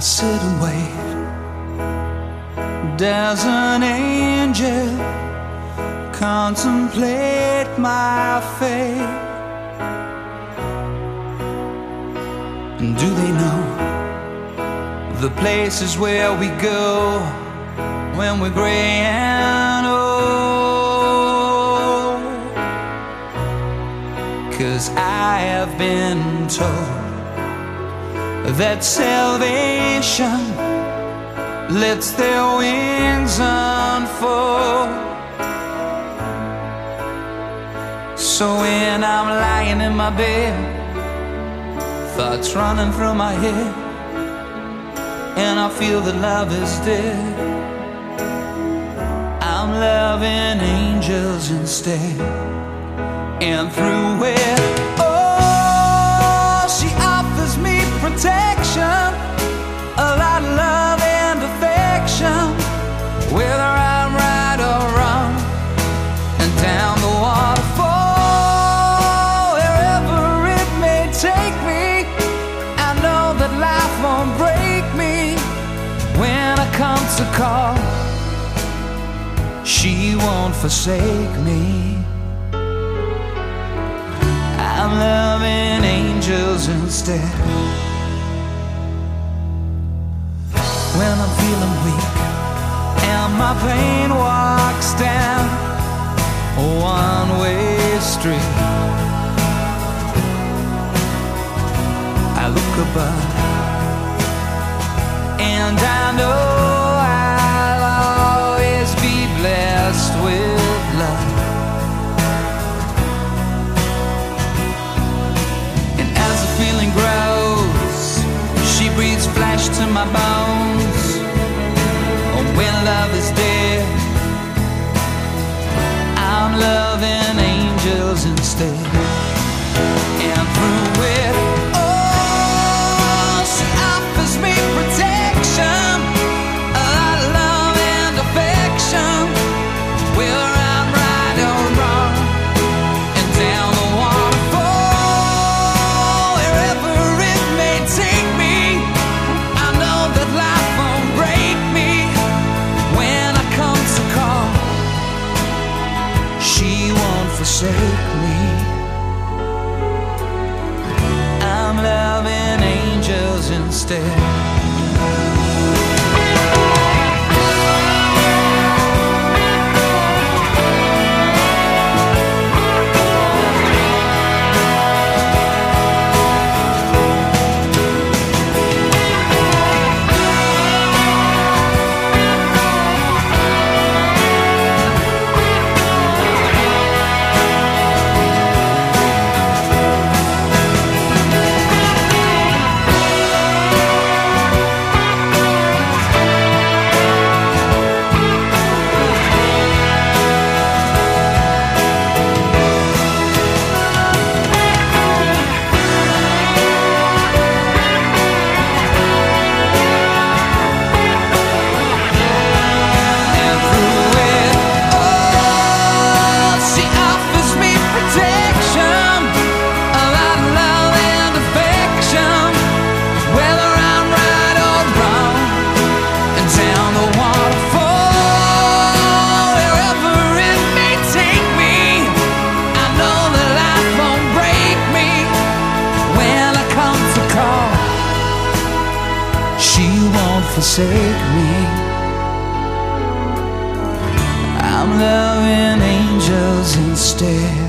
sit and wait. Does an angel contemplate my fate? And do they know the places where we go when we're gray and old? 'Cause I have been told that salvation lets their wings unfold. So when I'm lying in my bed, thoughts running through my head, and I feel that love is dead, I'm loving angels instead. And through it, oh, she offers me protection, a lot of love and affection, whether I'm right or wrong. And down the waterfall, wherever it may take me, I know that life won't break me. When I come to call, she won't forsake me. I'm loving angels instead. When I'm feeling weak and my pain walks down a one-way street, I look above and I know I'll always be blessed with love. And as the feeling grows, she breathes flesh to my bones. Oh, when love is dead, I'm loving angels instead. And through it, oh, she offers me protection, a lot of love and affection, whether I'm right or wrong. And down the waterfall, wherever it may take me, I know that life won't break me. When I come to call, she won't forsake me. I'm loving angels instead. Forsake me. I'm loving angels instead.